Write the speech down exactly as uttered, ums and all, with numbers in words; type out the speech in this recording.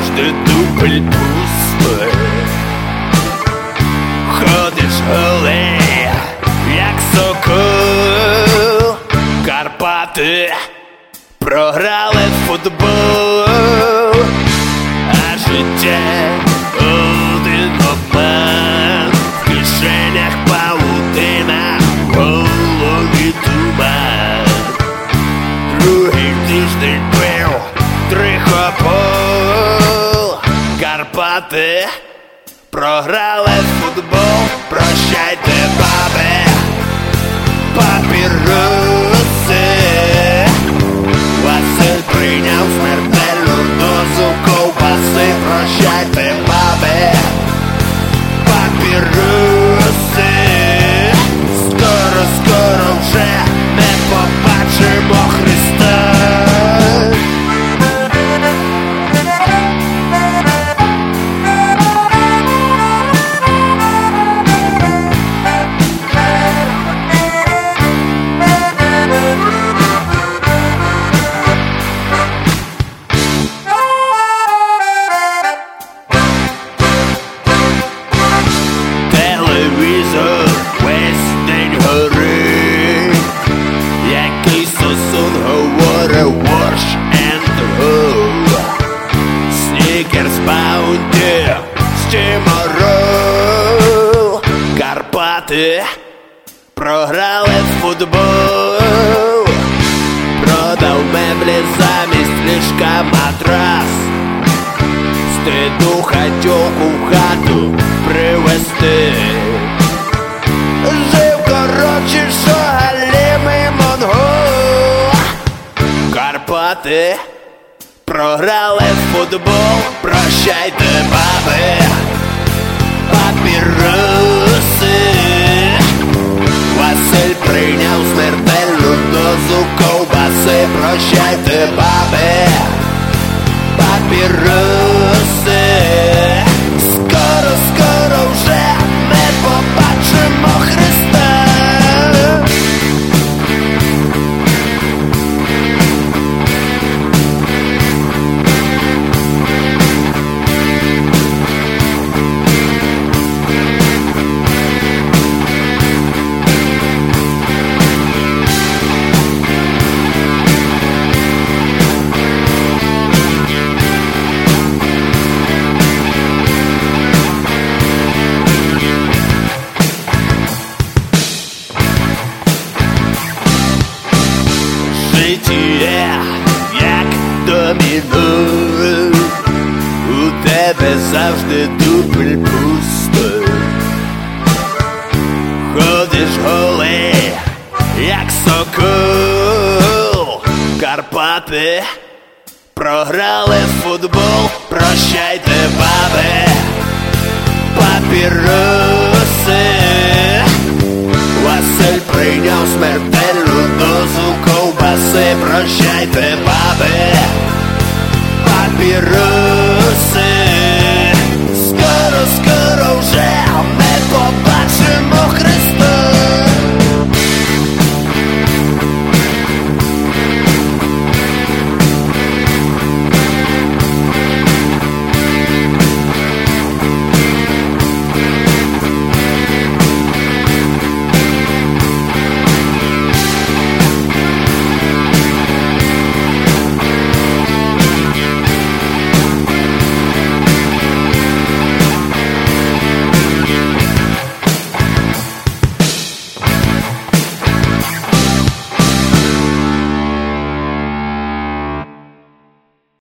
завжди дупель пустий. Ходиш голий, як сокол. Карпати програли в футбол, а життя один обман. В кишенях павутина, в голові туман. Другий тиждень пив трихопол. Карпати програли в футбол. Прощайте, баби, папіроси. Василь прийняв смертельну дозу ковбаси. Прощайте, баби, папіроси. Скоро, скоро вже не побачимо Христа. Телевізор весь день горить, який сосун говорив борщ and go. Снікерс, баунті, стіморол. Карпати програли в футбол. Продав меблі замість ліжка матрас. Стиду хатьовку в хату привезти. Жив, коротше, що галімий монгол. Карпати програли в футбол. Прощайте, баби, папіроси. Василь прийняв смертельну дозу ковбаси. Прощайте, баби, папіроси. Скоро, скоро вже не побачимо Христа. Життя, як доміно, у тебе завжди дупель пусто. Ходиш голий, як сокол. Карпати програли в футбол. Прощайте, баби, папіроси. Василь прийняв смертельну дозу ковбаси. Прощайте, баби, папіроси.